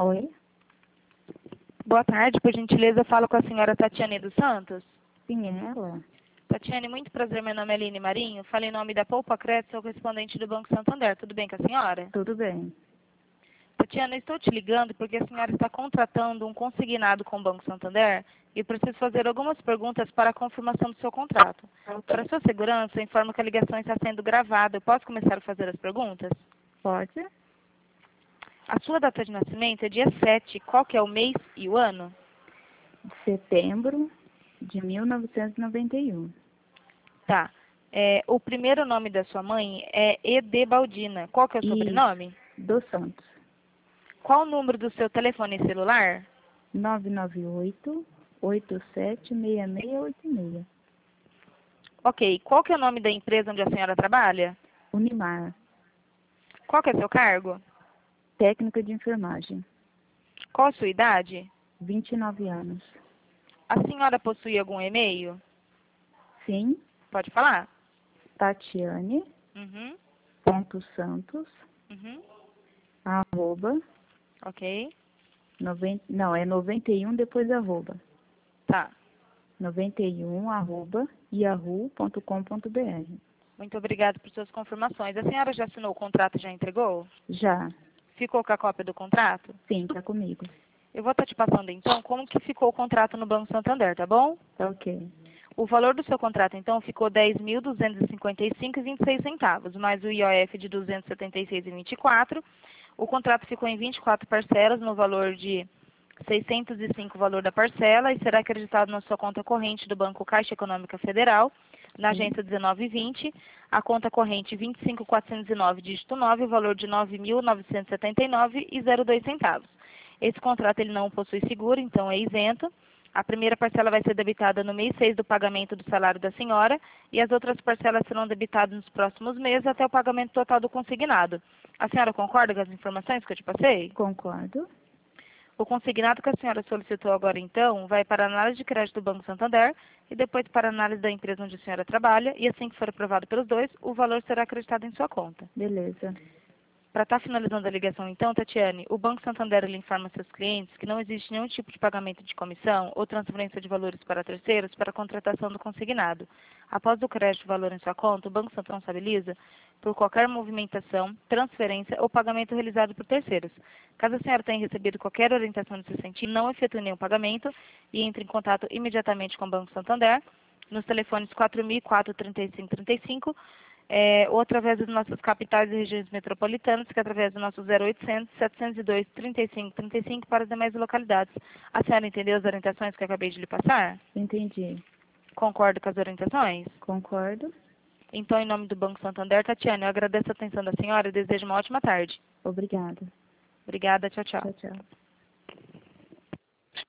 Oi? Boa tarde, por gentileza, eu falo com a senhora Tatiane dos Santos. Sim, é ela? Tatiane, muito prazer, meu nome é Aline Marinho, falo em nome da Poupa Crédito, sou correspondente do Banco Santander, tudo bem com a senhora? Tudo bem. Tatiana, eu estou te ligando porque a senhora está contratando um consignado com o Banco Santander e eu preciso fazer algumas perguntas para a confirmação do seu contrato. Para sua segurança, eu informo que a ligação está sendo gravada. Eu posso começar a fazer as perguntas? Pode? A sua data de nascimento é dia 7. Qual que é o mês e o ano? De setembro de 1991. Tá. O primeiro nome da sua mãe é Edebaldina. Qual que é o Isso. sobrenome? Dos Santos. Qual o número do seu telefone celular? 998-876686. Ok. Qual que é o nome da empresa onde a senhora trabalha? Unimar. Qual que é seu cargo? Técnica de enfermagem. Qual a sua idade? 29 anos. A senhora possui algum e-mail? Sim. Pode falar? Tatiane. Uhum. Santos. Uhum. Arroba. Ok. Não, é 91 depois arroba. Tá. 91 arroba yahoo.com.br. Muito obrigada por suas confirmações. A senhora já assinou o contrato e já entregou? Já. Ficou com a cópia do contrato? Sim, tá comigo. Eu vou estar te passando então como que ficou o contrato no Banco Santander, tá bom? Tá ok. O valor do seu contrato, então, ficou R$ 10.255,26, mais o IOF de R$ 276,24. O contrato ficou em 24 parcelas, no valor de R$ 605 o valor da parcela, e será acreditado na sua conta corrente do Banco Caixa Econômica Federal, na Sim. agência 1920, a conta corrente 25.409, dígito 9, o valor de R$ 9.979,02. Esse contrato ele não possui seguro, então é isento. A primeira parcela vai ser debitada no mês 6 do pagamento do salário da senhora e as outras parcelas serão debitadas nos próximos meses até o pagamento total do consignado. A senhora concorda com as informações que eu te passei? Concordo. O consignado que a senhora solicitou agora, então, vai para a análise de crédito do Banco Santander e depois para a análise da empresa onde a senhora trabalha e assim que for aprovado pelos dois, o valor será acreditado em sua conta. Beleza. Para estar finalizando a ligação então, Tatiane, o Banco Santander ele informa seus clientes que não existe nenhum tipo de pagamento de comissão ou transferência de valores para terceiros para a contratação do consignado. Após o crédito do valor em sua conta, o Banco Santander responsabiliza por qualquer movimentação, transferência ou pagamento realizado por terceiros. Caso a senhora tenha recebido qualquer orientação nesse sentido, não efetue nenhum pagamento e entre em contato imediatamente com o Banco Santander nos telefones 4004-3535, ou através das nossas capitais e regiões metropolitanas, que é através do nosso 0800 702 3535 para as demais localidades. A senhora entendeu as orientações que eu acabei de lhe passar? Entendi. Concorda com as orientações? Concordo. Então, em nome do Banco Santander, Tatiana, eu agradeço a atenção da senhora e desejo uma ótima tarde. Obrigada. Obrigada, tchau, tchau. Tchau, tchau.